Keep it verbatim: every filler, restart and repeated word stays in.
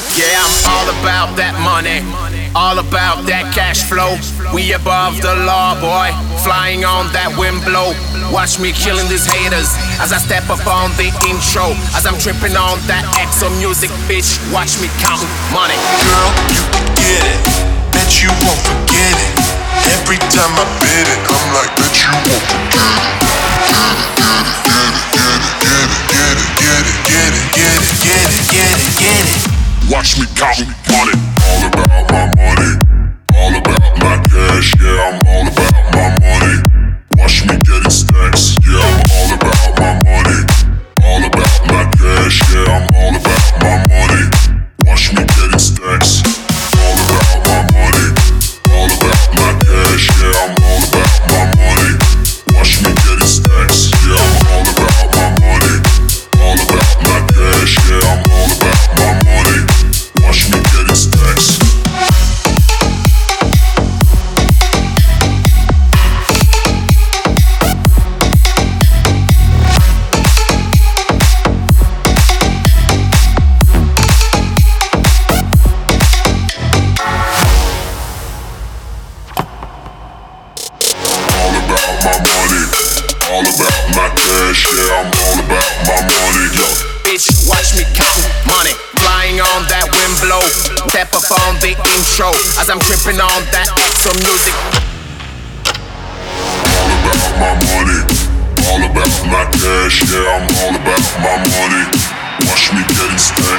Yeah, I'm all about that money, all about that cash flow. We above the law, boy, flying on that wind blow. Watch me killing these haters as I step up on the intro. As I'm tripping on that X O music, bitch, watch me count money. Girl, you can get it, bet you won't forget it. Every time I bid it, I'm like, bet you won't forget it. Get it, get it, get it, get it, get it, get it, get it. Watch me count money. All about my money, all about my cash. Yeah, I'm all about my money. Watch me getting stacks. Yeah, I'm all about my money, all about my cash. Yeah, I'm all about my money. Watch me getting stacks. All about my money, all about my cash. Yeah, I'm all about my money. Watch me getting stacks. Yeah, I'm all about my money, all about my cash. Yeah, I'm all about my money. Watch me getting stacks. All about my cash, yeah, I'm all about my money, yo. Bitch, watch me count money, flying on that wind blow. Step up on the intro as I'm tripping on that X O music. All about my money, all about my cash, yeah, I'm all about my money. Watch me getting stacks.